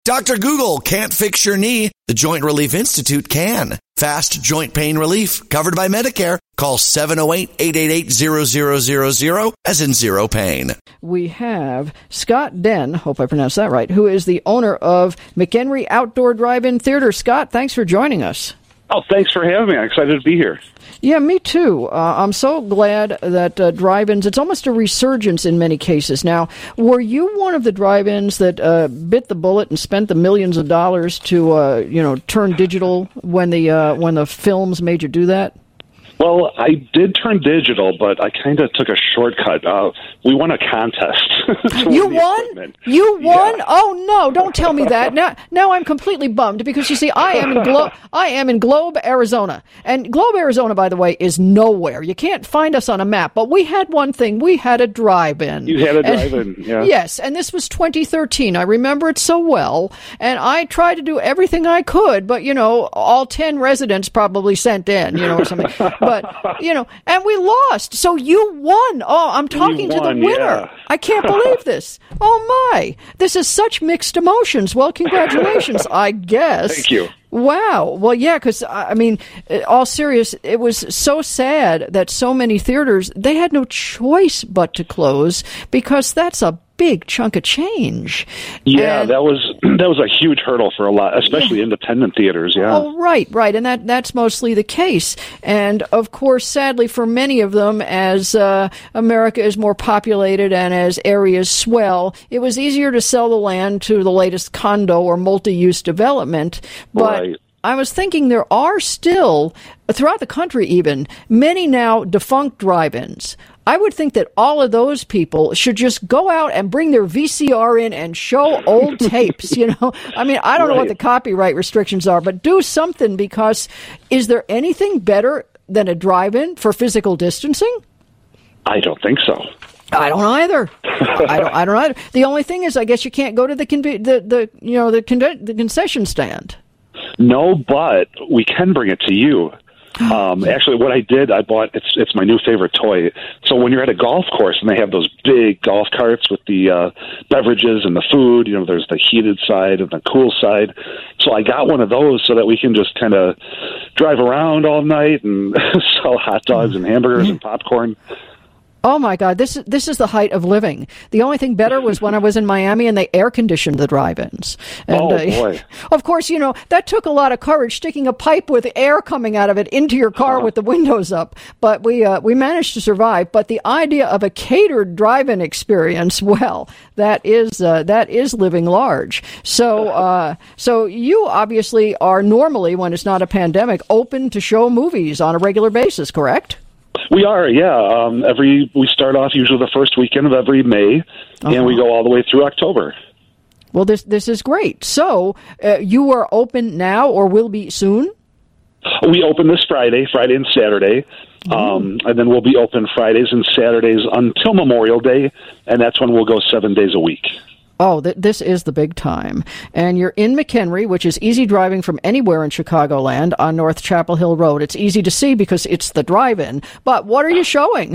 Dr. Google can't fix your knee. The Joint Relief Institute can. Fast joint pain relief, covered by Medicare. Call 708-888-0000, as in zero pain. We have Scott Den, hope I pronounced that right, who is the owner of McHenry Outdoor Drive-In Theater. Scott, thanks for joining us. Oh, thanks for having me. I'm excited to be here. Yeah, me too. I'm so glad that drive-ins, it's almost a resurgence in many cases. Now, were you one of the drive-ins that bit the bullet and spent the millions of dollars to, turn digital when the films made you do that? Well, I did turn digital, but I kind of took a shortcut. We won a contest. You won? You won? Yeah. Oh no! Don't tell me that. Now I'm completely bummed because you see, I am in Globe, Arizona, and Globe, Arizona, by the way, is nowhere. You can't find us on a map. But we had one thing: we had a drive-in. You had a drive-in, yeah. Yes, and this was 2013. I remember it so well, and I tried to do everything I could, but all 10 residents probably sent in, or something. But, and we lost. So you won. Oh, I'm talking to the winner. Yeah. I can't believe this. Oh, my. This is such mixed emotions. Well, congratulations, I guess. Thank you. Wow. Well, yeah, because, all serious, it was so sad that so many theaters, they had no choice but to close because that's a big chunk of change. Yeah, that was a huge hurdle for a lot, especially independent theaters, yeah. Oh, right, and that's mostly the case. And, of course, sadly for many of them, as America is more populated and as areas swell, it was easier to sell the land to the latest condo or multi-use development. But right. I was thinking there are still, throughout the country even, many now defunct drive-ins. I would think that all of those people should just go out and bring their VCR in and show old tapes, I don't know what the copyright restrictions are, but do something, because is there anything better than a drive-in for physical distancing? I don't think so. I don't either. I don't either. The only thing is, I guess you can't go to the concession stand. No, but we can bring it to you. Actually, what I did, I bought, it's my new favorite toy. So when you're at a golf course and they have those big golf carts with the beverages and the food, there's the heated side and the cool side. So I got one of those so that we can just kind of drive around all night and sell hot dogs and hamburgers and popcorn. Oh, my God, this is the height of living. The only thing better was when I was in Miami and they air-conditioned the drive-ins. And, boy. Of course, that took a lot of courage, sticking a pipe with air coming out of it into your car with the windows up. But we managed to survive. But the idea of a catered drive-in experience, well, that is living large. So you obviously are normally, when it's not a pandemic, open to show movies on a regular basis, correct? We are, yeah. We start off usually the first weekend of every May, and we go all the way through October. Well, this is great. So you are open now or will be soon? We open this Friday and Saturday, and then we'll be open Fridays and Saturdays until Memorial Day, and that's when we'll go 7 days a week. Oh, this is the big time. And you're in McHenry, which is easy driving from anywhere in Chicagoland on North Chapel Hill Road. It's easy to see because it's the drive-in. But what are you showing?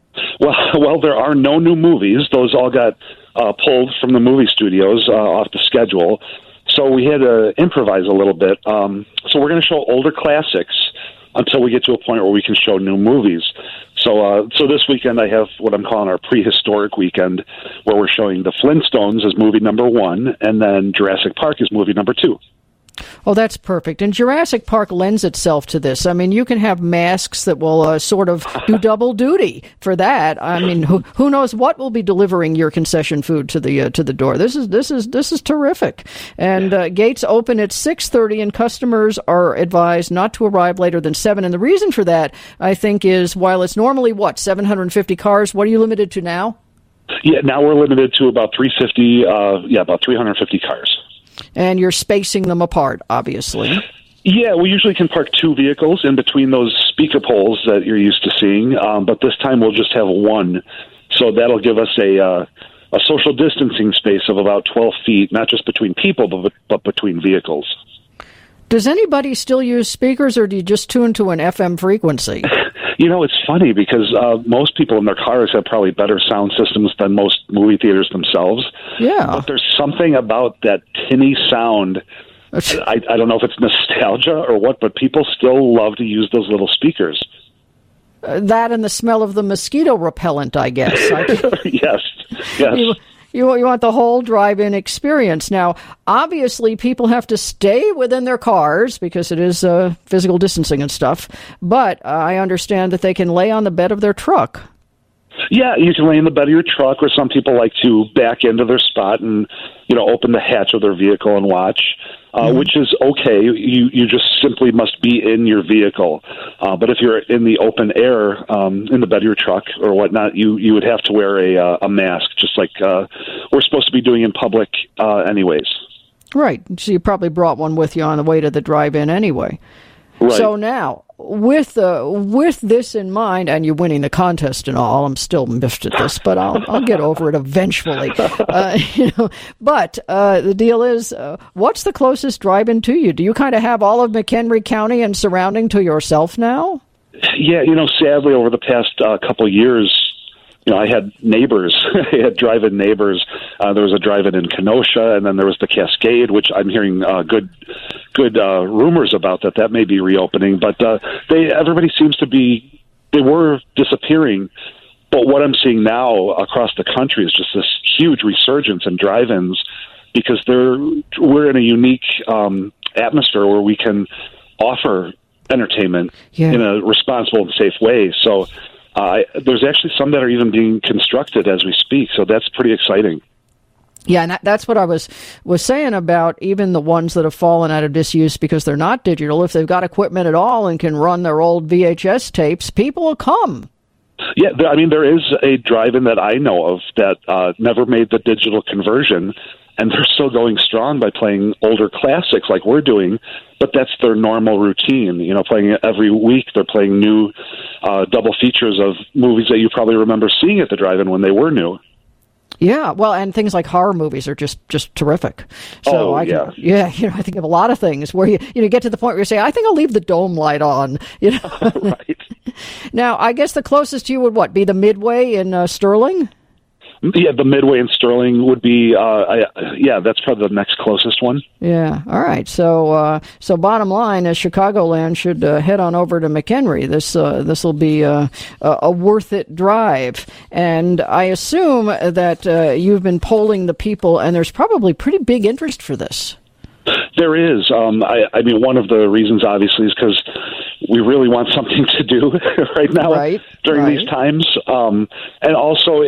Well, there are no new movies. Those all got pulled from the movie studios off the schedule. So we had to improvise a little bit. So we're going to show older classics until we get to a point where we can show new movies. So this weekend I have what I'm calling our prehistoric weekend, where we're showing The Flintstones as movie number 1, and then Jurassic Park as movie number 2. Oh, that's perfect. And Jurassic Park lends itself to this. I mean, you can have masks that will sort of do double duty for that. I mean, who knows what will be delivering your concession food to the door. This is terrific. And gates open at 6:30, and customers are advised not to arrive later than 7. And the reason for that, I think, is while it's normally 750 cars, what are you limited to now? Yeah, now we're limited to about 350. About 350 cars. And you're spacing them apart, obviously. Yeah, we usually can park 2 vehicles in between those speaker poles that you're used to seeing, but this time we'll just have 1. So that'll give us a social distancing space of about 12 feet, not just between people, but between vehicles. Does anybody still use speakers, or do you just tune to an FM frequency? It's funny because most people in their cars have probably better sound systems than most movie theaters themselves. Yeah. But there's something about that tinny sound. I don't know if it's nostalgia or what, but people still love to use those little speakers. That and the smell of the mosquito repellent, I guess. Yes. You want the whole drive-in experience. Now, obviously, people have to stay within their cars because it is physical distancing and stuff, but I understand that they can lay on the bed of their truck. Yeah, you can lay in the bed of your truck, or some people like to back into their spot and, open the hatch of their vehicle and watch, which is okay. You just simply must be in your vehicle. But if you're in the open air, in the bed of your truck or whatnot, you would have to wear a mask, just like we're supposed to be doing in public anyways. Right. So you probably brought one with you on the way to the drive-in anyway. Right. So now, with this in mind, and you winning the contest and all, I'm still miffed at this, but I'll get over it eventually. But the deal is, what's the closest drive-in to you? Do you kind of have all of McHenry County and surrounding to yourself now? Yeah, sadly, over the past couple of years, I had neighbors. I had drive-in neighbors. There was a drive-in in Kenosha, and then there was the Cascade, which I'm hearing good rumors about that may be reopening. But everybody seems to be, they were disappearing. But what I'm seeing now across the country is just this huge resurgence in drive-ins because we're in a unique atmosphere where we can offer entertainment in a responsible and safe way. So there's actually some that are even being constructed as we speak, so that's pretty exciting. Yeah, and that's what I was saying about even the ones that have fallen out of disuse because they're not digital. If they've got equipment at all and can run their old VHS tapes, people will come. Yeah, there is a drive-in that I know of that never made the digital conversion, and they're still going strong by playing older classics like we're doing, but that's their normal routine. Playing it every week. They're playing new double features of movies that you probably remember seeing at the drive-in when they were new. Yeah, well, and things like horror movies are just terrific. So I think of a lot of things where you get to the point where you say, I think I'll leave the dome light on. Right. Now, I guess the closest to you would be the Midway in Sterling? Yeah, the Midway in Sterling would be, that's probably the next closest one. Yeah, all right. So bottom line is Chicagoland should head on over to McHenry. This will be a worth it drive. And I assume that you've been polling the people, and there's probably pretty big interest for this. There is. One of the reasons, obviously, is because we really want something to do right now during these times. And also,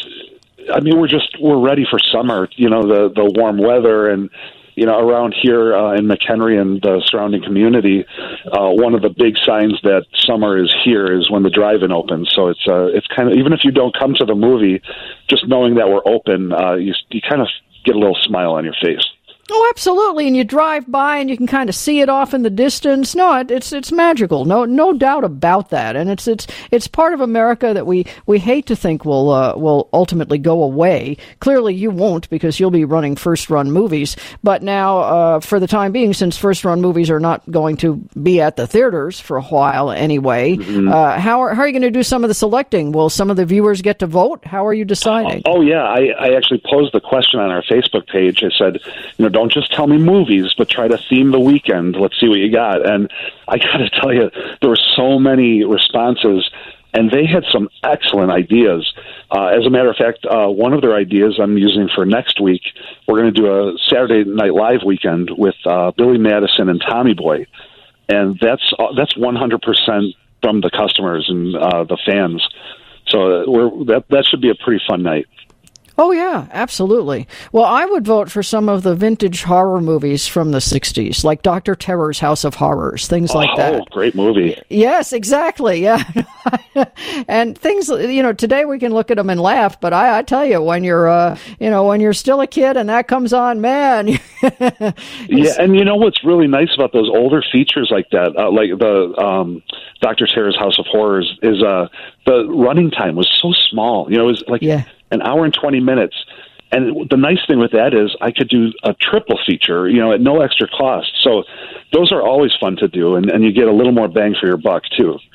we're ready for summer, the warm weather and, around here in McHenry and the surrounding community, one of the big signs that summer is here is when the drive-in opens. So it's kind of, even if you don't come to the movie, just knowing that we're open, you kind of get a little smile on your face. Oh, absolutely. And you drive by and you can kind of see it off in the distance. No, it's magical. No doubt about that. And it's part of America that we hate to think will ultimately go away. Clearly you won't because you'll be running first run movies. But now, for the time being, since first run movies are not going to be at the theaters for a while anyway, how are you going to do some of the selecting? Will some of the viewers get to vote? How are you deciding? Oh yeah. I actually posed the question on our Facebook page. I said, don't just tell me movies, but try to theme the weekend. Let's see what you got. And I got to tell you, there were so many responses, and they had some excellent ideas. As a matter of fact, one of their ideas I'm using for next week, we're going to do a Saturday Night Live weekend with Billy Madison and Tommy Boy. And that's 100% from the customers and the fans. So that should be a pretty fun night. Oh, yeah, absolutely. Well, I would vote for some of the vintage horror movies from the 60s, like Dr. Terror's House of Horrors, things like that. Oh, great movie. Yes, exactly, yeah. And things, today we can look at them and laugh, but I tell you, when you're still a kid and that comes on, man. Yeah, and what's really nice about those older features like that, like the Dr. Terror's House of Horrors, is the running time was so small. It was like... Yeah. An hour and 20 minutes. And the nice thing with that is I could do a triple feature, at no extra cost. So those are always fun to do, and you get a little more bang for your buck, too.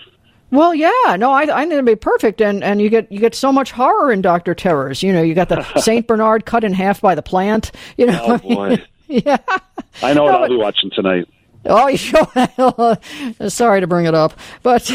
Well, yeah, no, I think it'd be perfect, and you get so much horror in Dr. Terrors. You know, you got the Saint Bernard cut in half by the plant. You know, oh boy, yeah, I know what I'll be watching tonight. Oh, you sure? Sorry to bring it up, but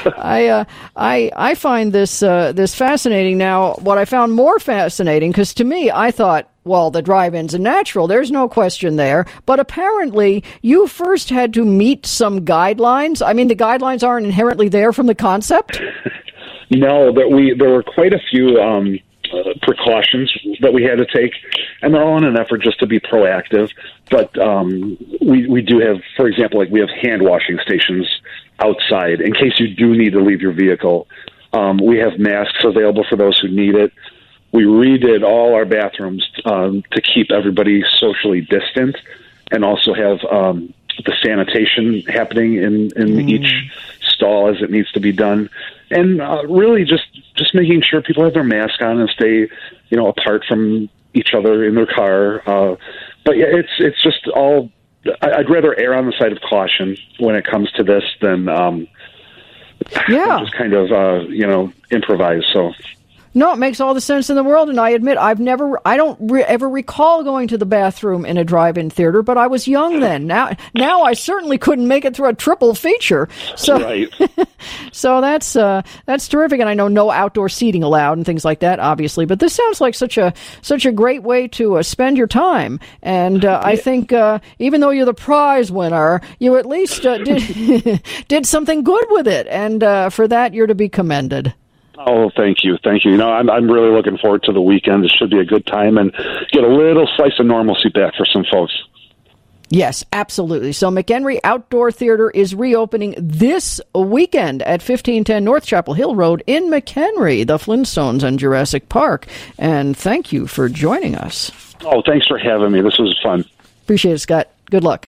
I find this fascinating. Now, what I found more fascinating, because to me, I thought, well, the drive-in's a natural. There's no question there. But apparently, you first had to meet some guidelines. I mean, the guidelines aren't inherently there from the concept? No, there were quite a few precautions that we had to take, and they're all in an effort just to be proactive. But we do have, for example, like we have hand washing stations outside in case you do need to leave your vehicle. We have masks available for those who need it. We redid all our bathrooms to keep everybody socially distant, and also have the sanitation happening in each stall as it needs to be done, and really just making sure people have their mask on and stay, apart from each other in their car. But yeah, it's just all. I'd rather err on the side of caution when it comes to this than just kind of improvise. So. No, it makes all the sense in the world, and I admit I don't ever recall going to the bathroom in a drive-in theater, but I was young then. Now I certainly couldn't make it through a triple feature. So, right. So that's terrific, and I know no outdoor seating allowed and things like that, obviously. But this sounds like such a great way to spend your time, and I think even though you're the prize winner, you at least did something good with it, and for that you're to be commended. Oh, thank you. I'm really looking forward to the weekend. It should be a good time and get a little slice of normalcy back for some folks. Yes, absolutely. So McHenry Outdoor Theater is reopening this weekend at 1510 North Chapel Hill Road in McHenry, the Flintstones and Jurassic Park. And thank you for joining us. Oh, thanks for having me. This was fun. Appreciate it, Scott. Good luck.